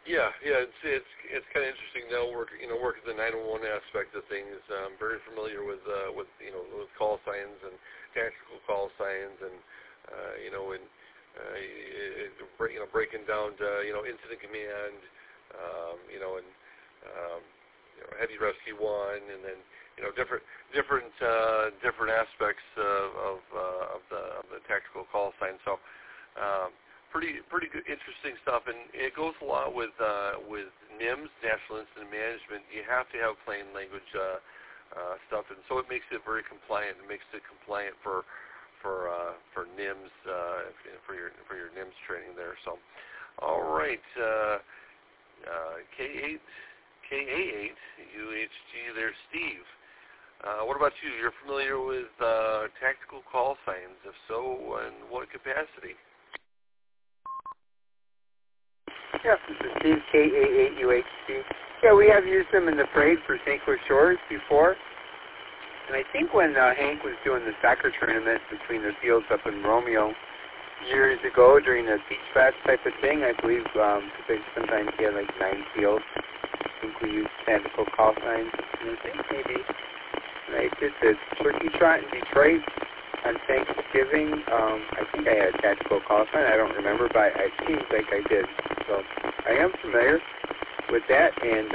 Yeah. It's kind of interesting now. Work the 911 aspect of things. I'm very familiar with with call signs and tactical call signs, and breaking down to incident command, and heavy rescue one, and then different aspects of the tactical call sign. So. Pretty good, interesting stuff, and it goes a lot with NIMS, National Incident Management. You have to have plain language stuff, and so it makes it very compliant. It makes it compliant for NIMS for your NIMS training there. So, all right, K8 UHG there, Steve. What about you? You're familiar with tactical call signs? If so, in what capacity? Yeah, this is Steve, K88UHC. Yeah, we have used them in the parade for St. Louis Shores before. And I think when Hank was doing the soccer tournament between the fields up in Romeo years ago during the beach bash type of thing, I believe sometimes he had like 9 fields. I think we used tactical call signs. And I think maybe I did the turkey trot in Detroit on Thanksgiving. I think I had a tactical call sign. I don't remember, but it seems like I did. So I am familiar with that, and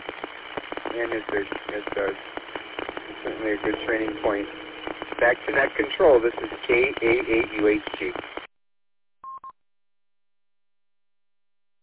it's certainly a good training point. Back to net control. This is K88UHG.